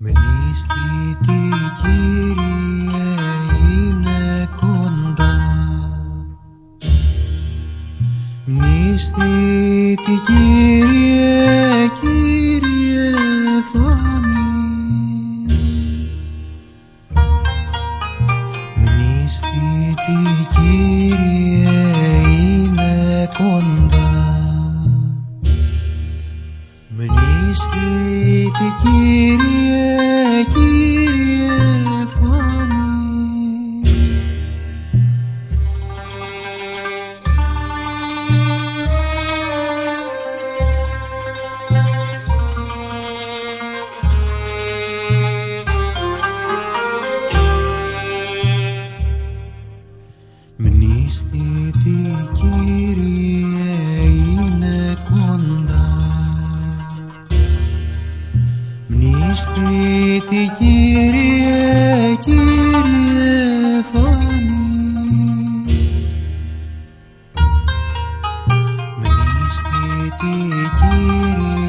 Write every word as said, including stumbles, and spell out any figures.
Μνήστητη Κύριε είναι κοντά, μνήστητη Κύριε, Κύριε φάνη, μνήστητη Κύριε είναι κοντά, μνήστητη Κύριε, Κύριε φάνη. Μνήστητη Κύριε είναι κοντά, μνήστητη Κύριε, Κύριε φάνη, μνήστητη Κύριε.